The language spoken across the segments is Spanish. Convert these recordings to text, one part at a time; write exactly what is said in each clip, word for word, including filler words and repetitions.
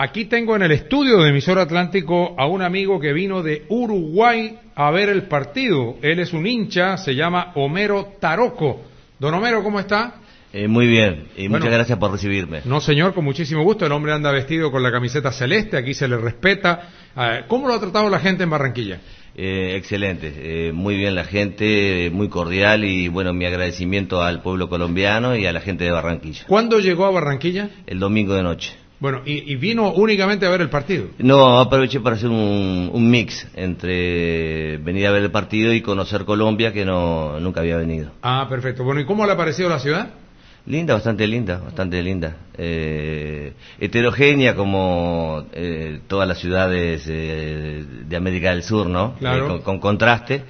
Aquí tengo en el estudio de Emisor Atlántico a un amigo que vino de Uruguay a ver el partido. Él es un hincha, se llama Homero Taroco. Don Homero, ¿cómo está? Eh, muy bien, y bueno, muchas gracias por recibirme. No, señor, con muchísimo gusto. El hombre anda vestido con la camiseta celeste, aquí se le respeta. ¿Cómo lo ha tratado la gente en Barranquilla? Eh, excelente, eh, muy bien la gente, eh, muy cordial, y bueno, mi agradecimiento al pueblo colombiano y a la gente de Barranquilla. ¿Cuándo llegó a Barranquilla? El domingo de noche. Bueno, ¿y, y vino únicamente a ver el partido? No, aproveché para hacer un, un mix entre venir a ver el partido y conocer Colombia, que no nunca había venido. Ah, perfecto. Bueno, ¿y cómo le ha parecido la ciudad? Linda, bastante linda, bastante linda. Eh, heterogénea como eh, todas las ciudades eh, de América del Sur, ¿no? Claro. Eh, con, con contraste,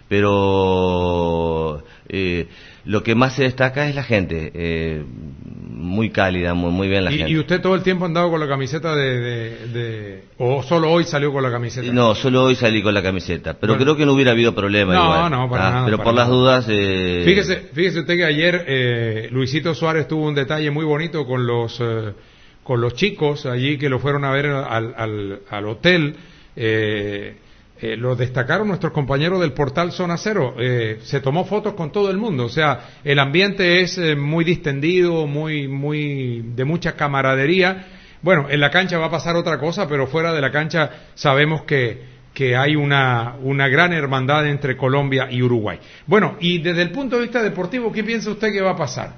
pero eh, lo que más se destaca es la gente, eh, muy cálida, muy, muy bien la ¿Y, gente. ¿Y usted todo el tiempo ha andado con la camiseta de, de, de... o solo hoy salió con la camiseta? No, solo hoy salí con la camiseta, pero bueno, creo que no hubiera habido problema. No, igual, no, para ¿ah? nada. Pero para por nada. las dudas... Eh... Fíjese, fíjese usted que ayer eh, Luisito Suárez tuvo un detalle muy bonito con los eh, con los chicos allí que lo fueron a ver al, al, al hotel. Eh, eh, lo destacaron nuestros compañeros del portal Zona Cero. Eh, se tomó fotos con todo el mundo. O sea, el ambiente es eh, muy distendido, muy, muy de mucha camaradería. Bueno, en la cancha va a pasar otra cosa, pero fuera de la cancha sabemos que que hay una, una gran hermandad entre Colombia y Uruguay. Bueno, y desde el punto de vista deportivo, ¿qué piensa usted que va a pasar?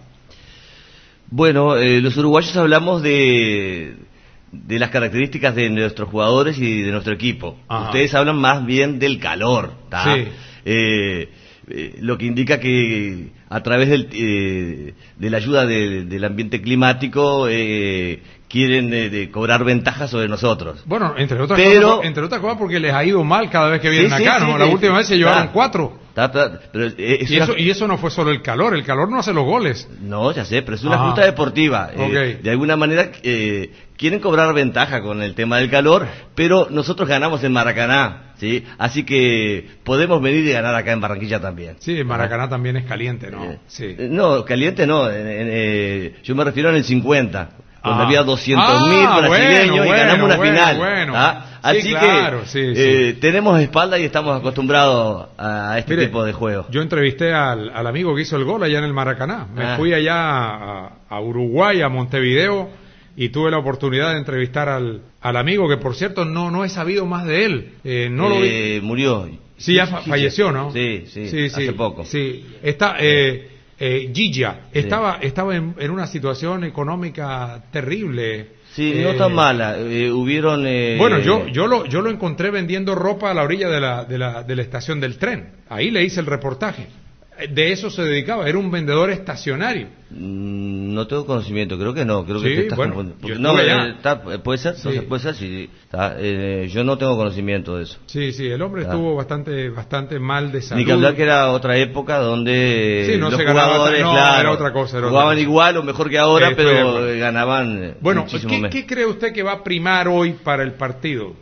Bueno, eh, los uruguayos hablamos de, de las características de nuestros jugadores y de nuestro equipo. Ajá. Ustedes hablan más bien del calor, ¿tá? Sí. Eh, eh, lo que indica que a través del, eh, de la ayuda de, del ambiente climático eh, quieren eh, de cobrar ventajas sobre nosotros. Bueno, entre otras, pero, cosas, entre otras cosas porque les ha ido mal cada vez que vienen sí, acá, sí, ¿no? Sí, la sí, última vez se llevaron ta, cuatro. Ta, ta, pero, eh, y, eso, una... y eso no fue solo el calor, el calor no hace los goles. No, ya sé, pero es una Ajá. justa deportiva. Okay. Eh, de alguna manera eh, quieren cobrar ventaja con el tema del calor, pero nosotros ganamos en Maracaná, ¿sí? Así que podemos venir y ganar acá en Barranquilla también. Sí, en Maracaná también es caliente, ¿no? Eh, sí. No, caliente no, en, en, eh, yo me refiero en el cincuenta. Donde ah. había doscientos mil ah, brasileños bueno, y ganamos bueno, una bueno, final. Bueno. ¿Ah? Así sí, claro, que sí, eh, sí. tenemos espalda y estamos acostumbrados a este Mire, tipo de juego. Yo entrevisté al, al amigo que hizo el gol allá en el Maracaná. Me ah. fui allá a, a Uruguay, a Montevideo, y tuve la oportunidad de entrevistar al, al amigo, que por cierto no no he sabido más de él. Eh, no eh, lo vi. Murió. Sí, ya fa falleció, ¿no? Sí, sí, sí, hace sí, poco. Sí, está... Eh, Eh, Gilla estaba sí. estaba en, en una situación económica terrible. Sí, eh, no tan mala. Eh, hubieron. Eh... Bueno, yo yo lo yo lo encontré vendiendo ropa a la orilla de la de la de la estación del tren. Ahí le hice el reportaje. De eso se dedicaba. Era un vendedor estacionario. Mm, no tengo conocimiento. Creo que no. Creo sí, que te estás bueno, yo no, allá. Eh, está, puede ser. Sí. No se puede ser. Sí, está, eh, yo no tengo conocimiento de eso. Sí, sí. El hombre está. estuvo bastante bastante mal de salud. Ni que hablar que era otra época donde sí, no los se jugadores ganaba, no, claro, era otra cosa, era jugaban otra cosa. igual o mejor que ahora, eh, pero ganaban. Bueno, muchísimo ¿qué, menos. ¿qué cree usted que va a primar hoy para el partido?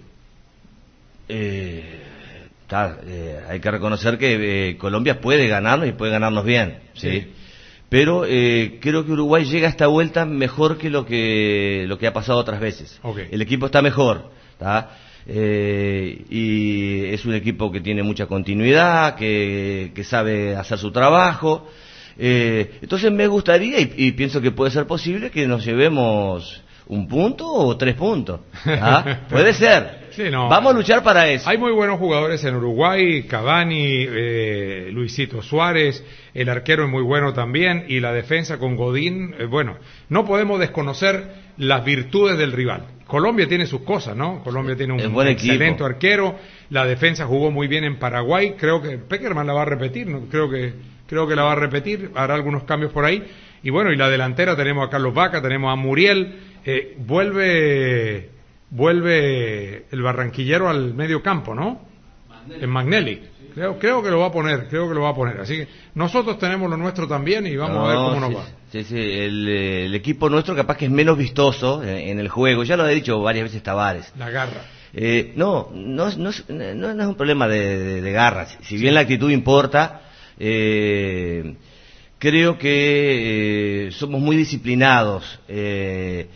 Eh, está, eh, hay que reconocer que eh, Colombia puede ganarnos y puede ganarnos bien, sí. sí. Pero eh, creo que Uruguay llega a esta vuelta mejor que lo que lo que ha pasado otras veces. Okay. El equipo está mejor, ¿tá? Eh, y es un equipo que tiene mucha continuidad, que, que sabe hacer su trabajo. Eh, entonces me gustaría y, y pienso que puede ser posible que nos llevemos un punto o tres puntos. ¿Ah? Puede ser. Sí, no. Vamos a luchar para eso. Hay muy buenos jugadores en Uruguay, Cavani, eh, Luisito Suárez, el arquero es muy bueno también, y la defensa con Godín, eh, bueno, no podemos desconocer las virtudes del rival. Colombia tiene sus cosas, ¿no? Colombia tiene un buen excelente equipo. arquero, la defensa jugó muy bien en Paraguay, creo que Peckerman la va a repetir, ¿no? Creo que creo que la va a repetir, hará algunos cambios por ahí, y bueno, y la delantera tenemos a Carlos Vaca, tenemos a Muriel, eh, vuelve... Vuelve el barranquillero al medio campo, ¿no? Magnelli. En Magnelli. Sí. Creo, creo que lo va a poner, creo que lo va a poner. Así que nosotros tenemos lo nuestro también y vamos no, a ver cómo nos sí, va. Sí, sí, el, el equipo nuestro capaz que es menos vistoso en, en el juego. Ya lo ha dicho varias veces Tavares. La garra. Eh, no, no, no, no, no es un problema de, de, de garra. Si bien sí. la actitud importa, eh, creo que eh, somos muy disciplinados. Eh,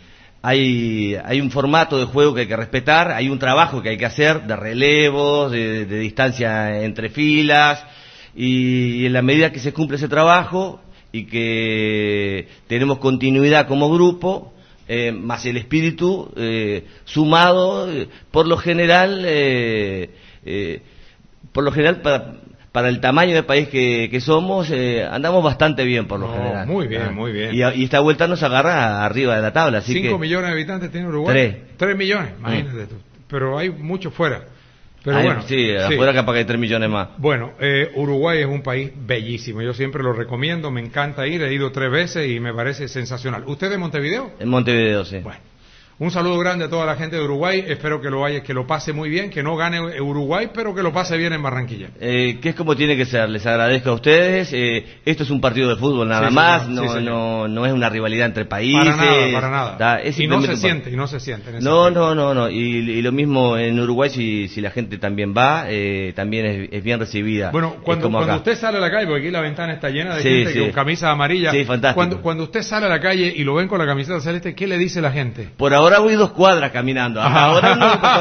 hay, hay un formato de juego que hay que respetar, hay un trabajo que hay que hacer de relevos, de, de distancia entre filas, y en la medida que se cumple ese trabajo y que tenemos continuidad como grupo, eh, más el espíritu eh, sumado, eh, por lo general, eh, eh, por lo general para, para el tamaño de país que, que somos, eh, andamos bastante bien por lo no, general. Muy bien, ah, muy bien. Y, y esta vuelta nos agarra arriba de la tabla. Así ¿Cinco que, millones de habitantes tiene Uruguay? Tres. Tres millones, imagínate mm. tú. Pero hay muchos fuera. Pero Ay, bueno, sí, sí, afuera capaz que hay tres millones más. Bueno, eh, Uruguay es un país bellísimo. Yo siempre lo recomiendo, me encanta ir. He ido tres veces y me parece sensacional. ¿Usted de Montevideo? En Montevideo, sí. Bueno. Un saludo grande a toda la gente de Uruguay, espero que lo vaya, que lo pase muy bien, que no gane Uruguay, pero que lo pase bien en Barranquilla. Eh, que es como tiene que ser, les agradezco a ustedes, eh, esto es un partido de fútbol nada sí, más, señor, no, sí, no, no es una rivalidad entre países. Para nada, para nada. Da, es y no se por... siente, y no se siente. En ese no, país. no, no, no, y, y lo mismo en Uruguay, si, si la gente también va, eh, también es, es bien recibida. Bueno, cuando, cuando usted sale a la calle, porque aquí la ventana está llena de sí, gente sí. con camisas amarillas, sí, fantástico. Cuando, cuando usted sale a la calle y lo ven con la camiseta celeste, ¿qué le dice la gente? Por ahora voy dos cuadras caminando, hasta ahora no me pasó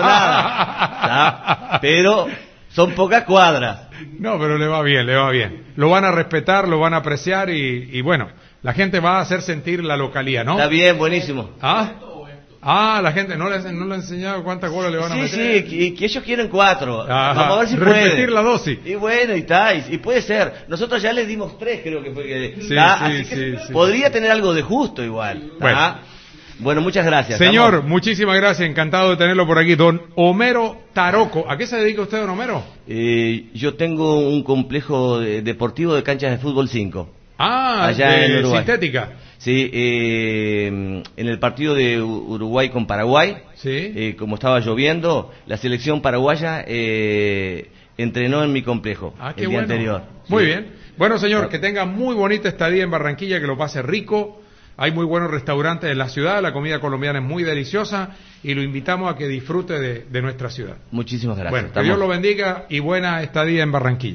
nada, ¿tá? Pero son pocas cuadras. No, pero le va bien, le va bien. Lo van a respetar, lo van a apreciar y, y bueno, la gente va a hacer sentir la localía, ¿no? Está bien, buenísimo. ¿Ah? Ah, la gente no le, no le ha enseñado cuántas golas le van a sí, meter. Sí, sí, que, que ellos quieren cuatro. Ajá. Vamos a ver si repetir pueden. la dosis. Y bueno, y está, y, y puede ser. Nosotros ya les dimos tres, creo que fue que. Sí, sí, así sí, que sí, podría sí. tener algo de justo igual. Bueno. Bueno, muchas gracias. Señor, ¿estamos? muchísimas gracias, encantado de tenerlo por aquí. Don Homero Taroco, ¿a qué se dedica usted, don Homero? Eh, yo tengo un complejo de, deportivo de canchas de fútbol cinco. Ah, allá de en Uruguay. sintética. Sí, eh, en el partido de Uruguay con Paraguay, sí. eh, como estaba lloviendo, la selección paraguaya eh, entrenó en mi complejo ah, qué el día bueno. anterior. Muy sí. bien. Bueno, señor, que tenga muy bonita estadía en Barranquilla, que lo pase rico. Hay muy buenos restaurantes en la ciudad, la comida colombiana es muy deliciosa y lo invitamos a que disfrute de, de nuestra ciudad. Muchísimas gracias. Bueno, que Estamos... Dios lo bendiga y buena estadía en Barranquilla.